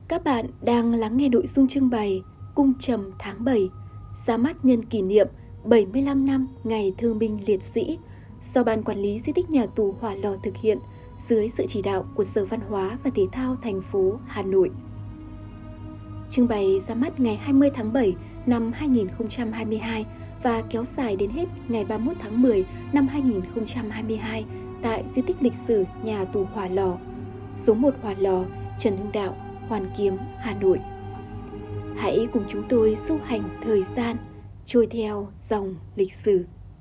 Các bạn đang lắng nghe nội dung trưng bày Cung trầm tháng 7, ra mắt nhân kỷ niệm 75 năm Ngày Thương binh Liệt sĩ do Ban Quản lý Di tích Nhà tù Hỏa Lò thực hiện dưới sự chỉ đạo của Sở Văn hóa và Thể thao thành phố Hà Nội. Trưng bày ra mắt ngày 20 tháng 7 năm 2022 và kéo dài đến hết ngày 31 tháng 10 năm 2022 tại Di tích lịch sử Nhà tù Hỏa Lò, số 1 Hỏa Lò, Trần Hưng Đạo, Hoàn Kiếm, Hà Nội. Hãy cùng chúng tôi du hành thời gian, trôi theo dòng lịch sử.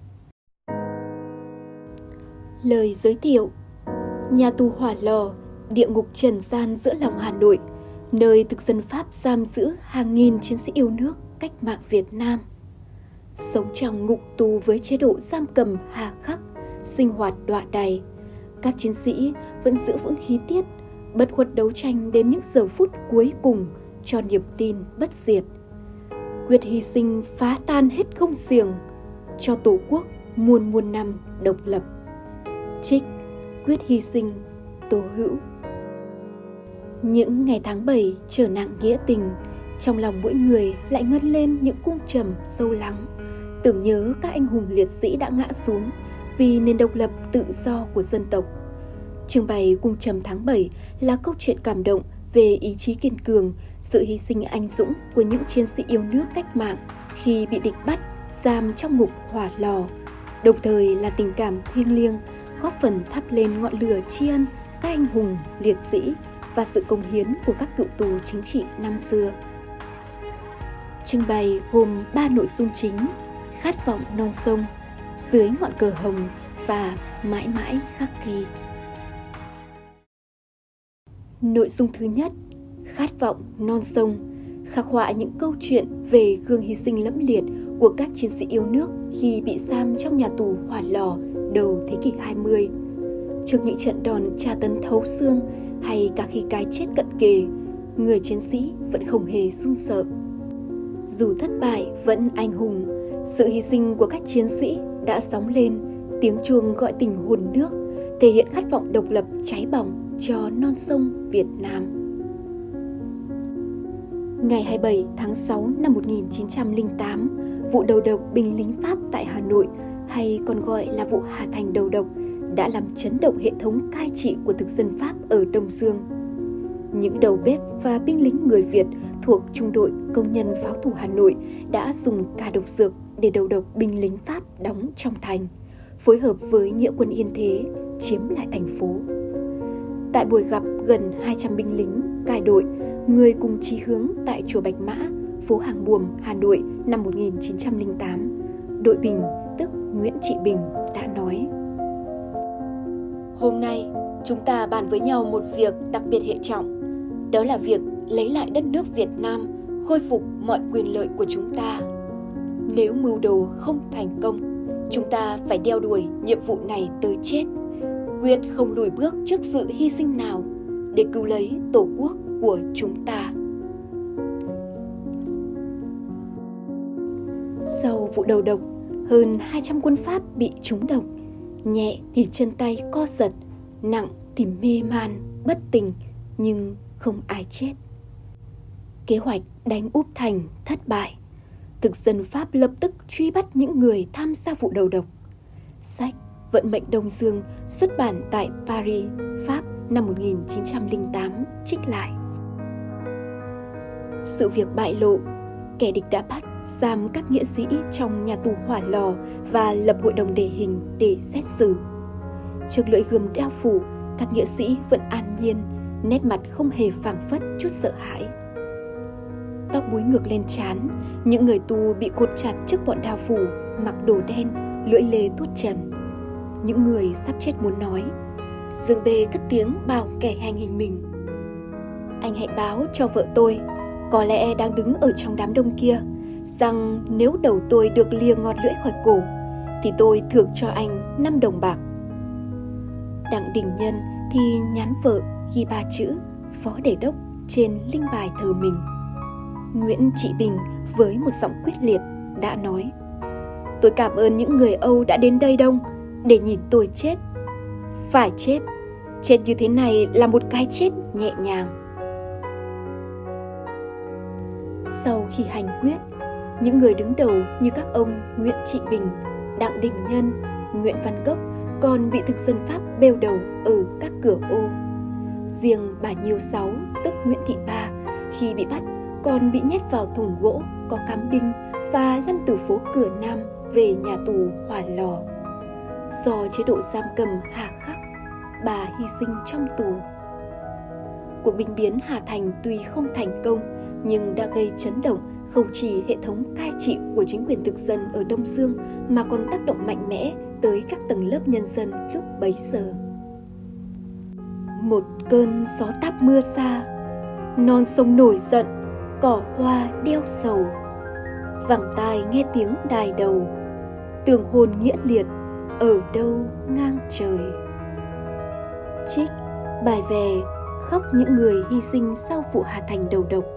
Lời giới thiệu: Nhà tù Hỏa Lò, địa ngục trần gian giữa lòng Hà Nội, nơi thực dân Pháp giam giữ hàng nghìn chiến sĩ yêu nước cách mạng Việt Nam. Sống trong ngục tù với chế độ giam cầm hà khắc, sinh hoạt đọa đày, các chiến sĩ vẫn giữ vững khí tiết, bất khuất đấu tranh đến những giờ phút cuối cùng cho niềm tin bất diệt. Quyết hy sinh phá tan hết công xiềng cho Tổ quốc muôn năm độc lập. Trích Quyết hy sinh, Tố Hữu. Những ngày tháng 7 trở nặng nghĩa tình, trong lòng mỗi người lại ngân lên những cung trầm sâu lắng, tưởng nhớ các anh hùng liệt sĩ đã ngã xuống vì nền độc lập tự do của dân tộc. Trưng bày Cung trầm tháng 7 là câu chuyện cảm động về ý chí kiên cường, sự hy sinh anh dũng của những chiến sĩ yêu nước cách mạng khi bị địch bắt, giam trong ngục Hỏa Lò, đồng thời là tình cảm thiêng liêng, góp phần thắp lên ngọn lửa tri ân các anh hùng liệt sĩ và sự cống hiến của các cựu tù chính trị năm xưa. Trưng bày gồm 3 nội dung chính: khát vọng non sông, dưới ngọn cờ hồng và mãi mãi khắc ghi. Nội dung thứ nhất, khát vọng non sông, khắc họa những câu chuyện về gương hy sinh lẫm liệt của các chiến sĩ yêu nước khi bị giam trong nhà tù Hỏa Lò đầu thế kỷ 20. Trước những trận đòn tra tấn thấu xương hay cả khi cái chết cận kề, người chiến sĩ vẫn không hề run sợ. Dù thất bại vẫn anh hùng, sự hy sinh của các chiến sĩ đã sóng lên tiếng chuông gọi tình hồn nước, thể hiện khát vọng độc lập cháy bỏng cho non sông Việt Nam. Ngày 27 tháng 6 năm 1908, vụ đầu độc binh lính Pháp tại Hà Nội, hay còn gọi là vụ Hà Thành đầu độc, đã làm chấn động hệ thống cai trị của thực dân Pháp ở Đông Dương. Những đầu bếp và binh lính người Việt thuộc trung đội công nhân pháo thủ Hà Nội đã dùng cả độc dược để đầu độc binh lính Pháp đóng trong thành, phối hợp với nghĩa quân Yên Thế chiếm lại thành phố. Tại buổi gặp gần 200 binh lính cai đội, người cùng chí hướng tại chùa Bạch Mã, phố Hàng Buồm, Hà Nội năm 1908, đội Bình tức Nguyễn Trị Bình đã nói: Hôm nay chúng ta bàn với nhau một việc đặc biệt hệ trọng, đó là việc lấy lại đất nước Việt Nam, khôi phục mọi quyền lợi của chúng ta. Nếu mưu đồ không thành công, chúng ta phải đeo đuổi nhiệm vụ này tới chết, quyết không lùi bước trước sự hy sinh nào để cứu lấy Tổ quốc của chúng ta. Sau vụ đầu độc, hơn 200 quân Pháp bị trúng độc, nhẹ thì chân tay co giật, nặng thì mê man, bất tỉnh, nhưng không ai chết. Kế hoạch đánh úp thành thất bại. Thực dân Pháp lập tức truy bắt những người tham gia vụ đầu độc. Sách Vận mệnh Đông Dương xuất bản tại Paris, Pháp năm 1908 trích lại: sự việc bại lộ, kẻ địch đã bắt giam các nghĩa sĩ trong nhà tù Hỏa Lò và lập hội đồng đề hình để xét xử. Trước lưỡi gươm đao phủ, các nghĩa sĩ vẫn an nhiên, nét mặt không hề phảng phất chút sợ hãi. Tóc búi ngược lên trán, những người tù bị cột chặt trước bọn đao phủ, mặc đồ đen, lưỡi lê tuốt trần. Những người sắp chết muốn nói, Dương Bê cất tiếng bảo kẻ hành hình mình: anh hãy báo cho vợ tôi, có lẽ đang đứng ở trong đám đông kia, rằng nếu đầu tôi được lìa ngọt lưỡi khỏi cổ, thì tôi thưởng cho anh 5 đồng bạc. Đặng Đình Nhân thì nhắn vợ ghi 3 chữ Phó Đề Đốc trên linh bài thờ mình. Nguyễn Trị Bình với một giọng quyết liệt đã nói: tôi cảm ơn những người Âu đã đến đây đông để nhìn tôi chết. Phải chết, chết như thế này là một cái chết nhẹ nhàng. sau khi hành quyết, những người đứng đầu như các ông Nguyễn Trị Bình, Đặng Đình Nhân, Nguyễn Văn Cốc còn bị thực dân Pháp bêu đầu ở các cửa ô. Riêng bà Nhiêu Sáu, tức Nguyễn Thị Ba, khi bị bắt còn bị nhét vào thùng gỗ có cắm đinh và lăn từ phố Cửa Nam về nhà tù Hỏa Lò. Do chế độ giam cầm hà khắc, bà hy sinh trong tù. Cuộc binh biến Hà Thành tuy không thành công nhưng đã gây chấn động không chỉ hệ thống cai trị của chính quyền thực dân ở Đông Dương mà còn tác động mạnh mẽ tới các tầng lớp nhân dân lúc bấy giờ. Một cơn gió táp mưa xa, non sông nổi giận, cỏ hoa đeo sầu. Vẳng tai nghe tiếng đài đầu, tường hồn nghĩa liệt ở đâu ngang trời. Trích bài về khóc những người hy sinh sau vụ Hà Thành đầu độc.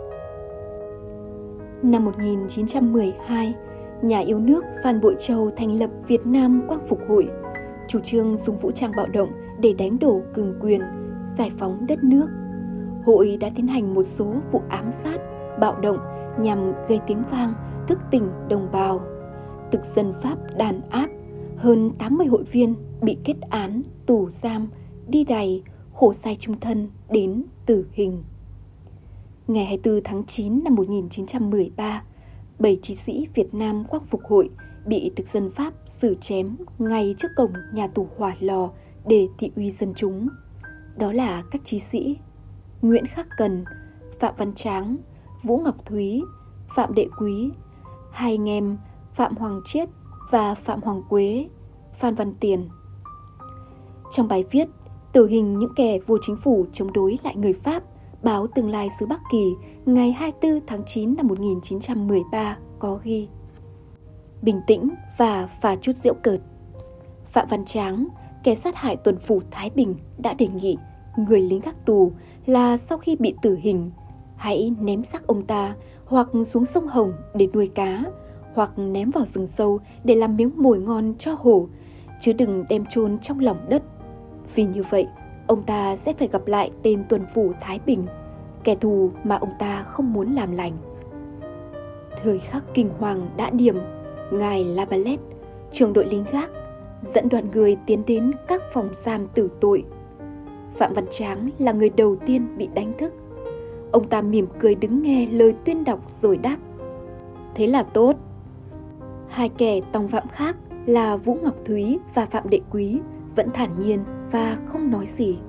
Năm 1912, nhà yêu nước Phan Bội Châu thành lập Việt Nam Quang Phục Hội, chủ trương dùng vũ trang bạo động để đánh đổ cường quyền, giải phóng đất nước. Hội đã tiến hành một số vụ ám sát, bạo động nhằm gây tiếng vang, thức tỉnh đồng bào. Thực dân Pháp đàn áp, hơn 80 hội viên bị kết án, tù giam, đi đày, khổ sai chung thân đến tử hình. Ngày 24 tháng 9 năm 1913, 7 chiến sĩ Việt Nam Quang Phục Hội bị thực dân Pháp xử chém ngay trước cổng nhà tù Hỏa Lò để thị uy dân chúng. Đó là các chiến sĩ Nguyễn Khắc Cần, Phạm Văn Tráng, Vũ Ngọc Thúy, Phạm Đệ Quý, hai anh em Phạm Hoàng Chiết và Phạm Hoàng Quế, Phan Văn Tiền. Trong bài viết Tử hình những kẻ vô chính phủ chống đối lại người Pháp, báo Tương Lai xứ Bắc Kỳ ngày 24 tháng 9 năm 1913 có ghi: bình tĩnh và pha chút giễu cợt. Phạm Văn Tráng, kẻ sát hại tuần phủ Thái Bình, đã đề nghị người lính gác tù là sau khi bị tử hình, hãy ném xác ông ta hoặc xuống sông Hồng để nuôi cá, hoặc ném vào rừng sâu để làm miếng mồi ngon cho hổ, chứ đừng đem chôn trong lòng đất. Vì như vậy, ông ta sẽ phải gặp lại tên tuần phủ Thái Bình, kẻ thù mà ông ta không muốn làm lành. Thời khắc kinh hoàng đã điểm, ngài Lavalette, trưởng đội lính gác, dẫn đoàn người tiến đến các phòng giam tử tội. Phạm Văn Tráng là người đầu tiên bị đánh thức. Ông ta mỉm cười đứng nghe lời tuyên đọc rồi đáp: thế là tốt. Hai kẻ tòng phạm khác là Vũ Ngọc Thúy và Phạm Đệ Quý vẫn thản nhiên và không nói gì.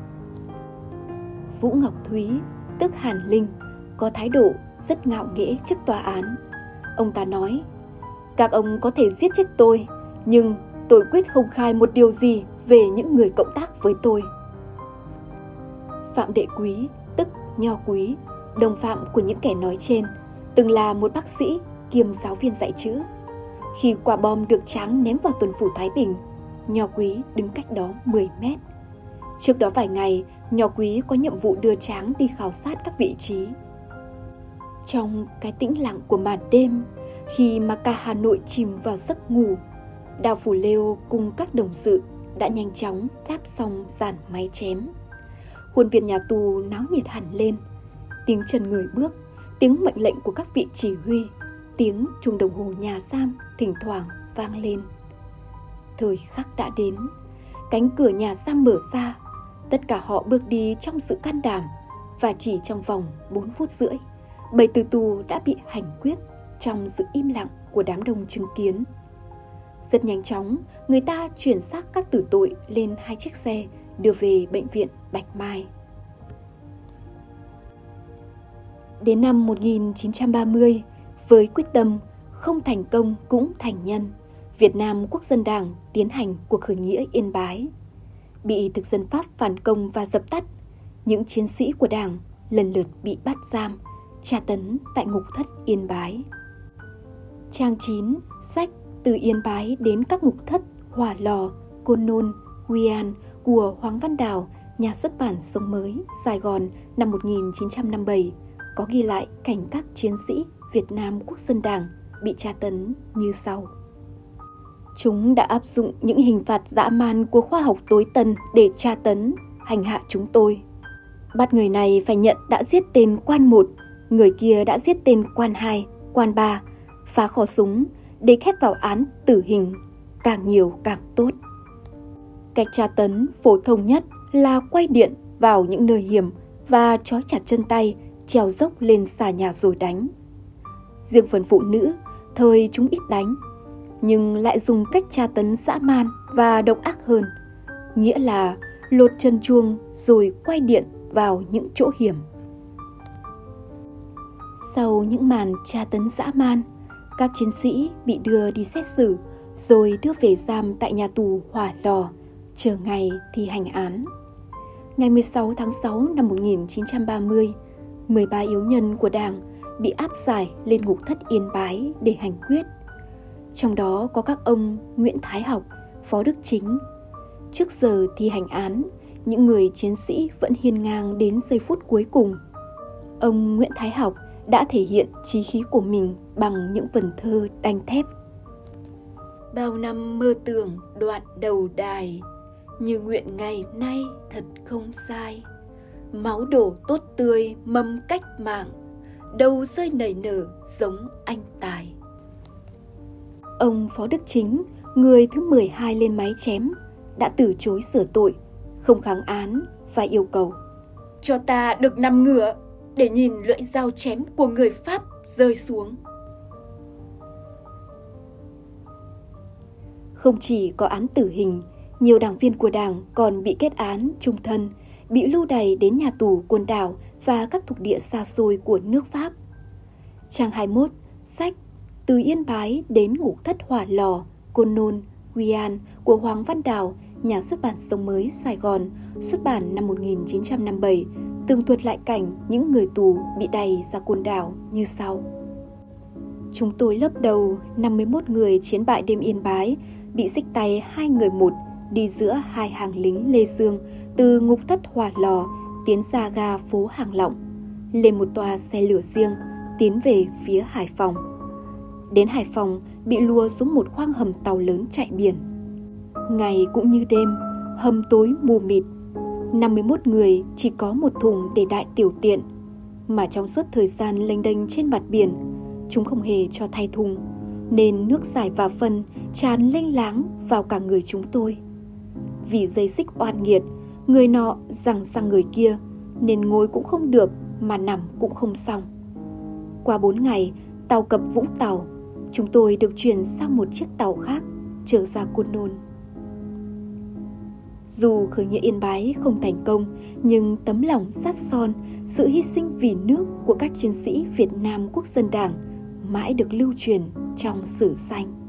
Vũ Ngọc Thúy, tức Hàn Linh, có thái độ rất ngạo nghễ trước tòa án. Ông ta nói: các ông có thể giết chết tôi, nhưng tôi quyết không khai một điều gì về những người cộng tác với tôi. Phạm Đệ Quý, tức Nho Quý, đồng phạm của những kẻ nói trên, từng là một bác sĩ kiêm giáo viên dạy chữ. Khi quả bom được Tráng ném vào tuần phủ Thái Bình, Nho Quý đứng cách đó 10 mét. Trước đó vài ngày, Nho Quý có nhiệm vụ đưa Tráng đi khảo sát các vị trí. Trong cái tĩnh lặng của màn đêm, khi mà cả Hà Nội chìm vào giấc ngủ, Đào Phủ Lêu cùng các đồng sự đã nhanh chóng láp xong dàn máy chém. Khuôn viên nhà tù náo nhiệt hẳn lên. Tiếng chân người bước, tiếng mệnh lệnh của các vị chỉ huy, tiếng chuông đồng hồ nhà giam thỉnh thoảng vang lên. Thời khắc đã đến, cánh cửa nhà giam mở ra. Tất cả họ bước đi trong sự can đảm, và chỉ trong vòng 4 phút rưỡi, 7 tử tù đã bị hành quyết trong sự im lặng của đám đông chứng kiến. Rất nhanh chóng, người ta chuyển xác các tử tội lên 2 chiếc xe đưa về bệnh viện Bạch Mai. Đến năm 1930, với quyết tâm không thành công cũng thành nhân, Việt Nam Quốc dân Đảng tiến hành cuộc khởi nghĩa Yên Bái. Bị thực dân Pháp phản công và dập tắt, những chiến sĩ của Đảng lần lượt bị bắt giam, tra tấn tại ngục thất Yên Bái. Trang 9, sách Từ Yên Bái đến các ngục thất Hỏa Lò, Côn Nôn, Huy An của Hoàng Văn Đào, nhà xuất bản Sống Mới, Sài Gòn năm 1957, có ghi lại cảnh các chiến sĩ Việt Nam Quốc dân Đảng bị tra tấn như sau. Chúng đã áp dụng những hình phạt dã man của khoa học tối tân để tra tấn, hành hạ chúng tôi. Bắt người này phải nhận đã giết tên quan một, người kia đã giết tên quan 2, quan 3, phá kho súng để khép vào án tử hình, càng nhiều càng tốt. Cách tra tấn phổ thông nhất là quay điện vào những nơi hiểm và trói chặt chân tay, trèo dốc lên xà nhà rồi đánh. Riêng phần phụ nữ, thời chúng ít đánh, nhưng lại dùng cách tra tấn dã man và độc ác hơn, nghĩa là lột chân chuông rồi quay điện vào những chỗ hiểm. Sau những màn tra tấn dã man, các chiến sĩ bị đưa đi xét xử rồi đưa về giam tại nhà tù Hỏa Lò, chờ ngày thi hành án. Ngày 16 tháng 6 năm 1930, 13 yếu nhân của Đảng bị áp giải lên ngục thất Yên Bái để hành quyết. Trong đó có các ông Nguyễn Thái Học, Phó Đức Chính. Trước giờ thi hành án, những người chiến sĩ vẫn hiên ngang đến giây phút cuối cùng. Ông Nguyễn Thái Học đã thể hiện chí khí của mình bằng những vần thơ đanh thép. Bao năm mơ tưởng đoạn đầu đài, như nguyện ngày nay thật không sai. Máu đổ tốt tươi mầm cách mạng, đầu rơi nảy nở giống anh tài. Ông Phó Đức Chính, người thứ 12 lên máy chém, đã từ chối sửa tội, không kháng án và yêu cầu: cho ta được nằm ngửa để nhìn lưỡi dao chém của người Pháp rơi xuống. Không chỉ có án tử hình, nhiều đảng viên của Đảng còn bị kết án chung thân, bị lưu đày đến nhà tù Côn Đảo và các thuộc địa xa xôi của nước Pháp. Trang 21, sách Từ Yên Bái đến ngục thất Hỏa Lò, Côn Nôn, Quy An của Hoàng Văn Đào, nhà xuất bản Sống Mới, Sài Gòn, xuất bản năm 1957, tường thuật lại cảnh những người tù bị đày ra Côn Đảo như sau. Chúng tôi lớp đầu 51 người chiến bại đêm Yên Bái, bị xích tay 2 người một, đi giữa 2 hàng lính Lê Dương từ ngục thất Hỏa Lò tiến ra ga phố Hàng Lọng, lên một toa xe lửa riêng tiến về phía Hải Phòng. Đến Hải Phòng bị lùa xuống một khoang hầm tàu lớn chạy biển. Ngày cũng như đêm, hầm tối mù mịt. 51 người chỉ có một thùng để đại tiểu tiện, mà trong suốt thời gian lênh đênh trên mặt biển, chúng không hề cho thay thùng, nên nước giải và phân tràn lênh láng vào cả người chúng tôi. Vì dây xích oan nghiệt, người nọ giằng sang người kia, nên ngồi cũng không được mà nằm cũng không xong. Qua 4 ngày, tàu cập Vũng Tàu, chúng tôi được chuyển sang một chiếc tàu khác trở ra Côn Nôn. Dù khởi nghĩa Yên Bái không thành công, nhưng tấm lòng sắt son, sự hy sinh vì nước của các chiến sĩ Việt Nam Quốc dân Đảng mãi được lưu truyền trong sử sách.